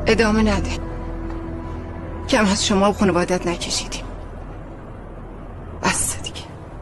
ادامه نده. کم از شما و خانوادت نکشیدیم. بس دیگه.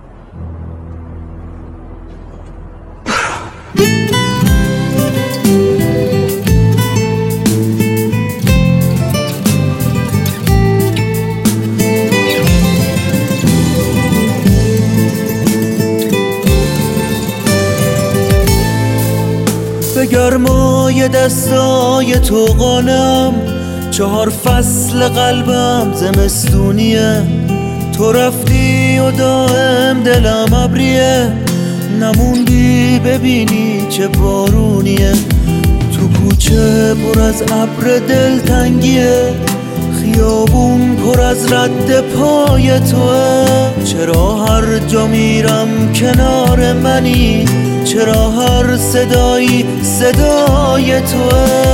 به گرمای دستای تو قانم، 4 فصل قلبم زمستونیه. تو رفتی و دائم دلم ابریه، نموندی ببینی چه بارونیه. تو کوچه پر از ابر دلتنگیه، خیابون پر از رد پای توه. چرا هر جا میرم کنار منی، چرا هر صدایی صدای توه.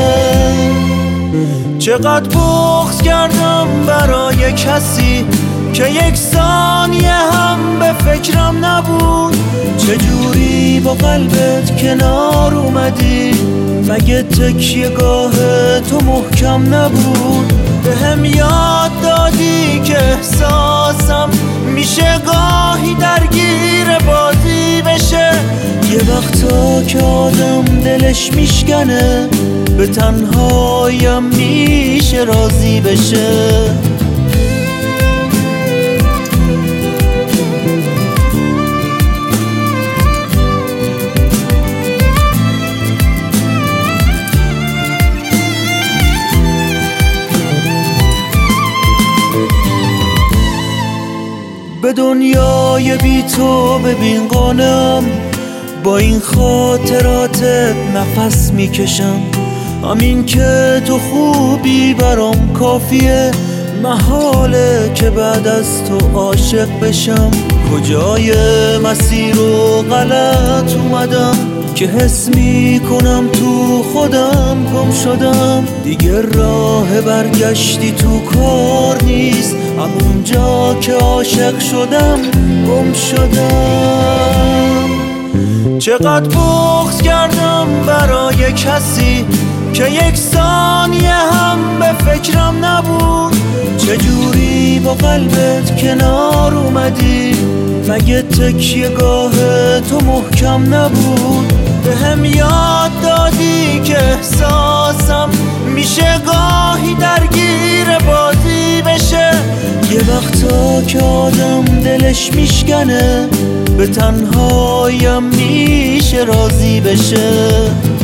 چقدر بغض کردم برای کسی که 1 ثانیه هم به فکرم نبود. چجوری با قلبت کنار اومدی، مگه تکیه گاه تو محکم نبود. به هم یاد دادی که احساسم میشه گاهی درگیر بازی بشه. یه وقتا که آدم دلش میشکنه، به تنهایم میشه راضی بشه. به دنیای بی تو ببین قانم، با این خاطراتت نفس میکشم. همین که تو خوبی برام کافیه، محاله که بعد از تو عاشق بشم. کجای مسیر و غلط اومدم که حس میکنم تو خودم گم شدم. دیگه راه برگشتی تو کار نیست، همونجا که عاشق شدم گم شدم. چقدر بغض کردم برای کسی که 1 ثانیه هم به فکرم نبود. چجوری با قلبت کنار اومدی، مگه تکیه گاه تو محکم نبود. به هم یاد دادی که احساسم میشه گاهی درگیر بازی بشه. یه وقتا که آدم دلش میشکنه، به تنهایم میشه راضی بشه.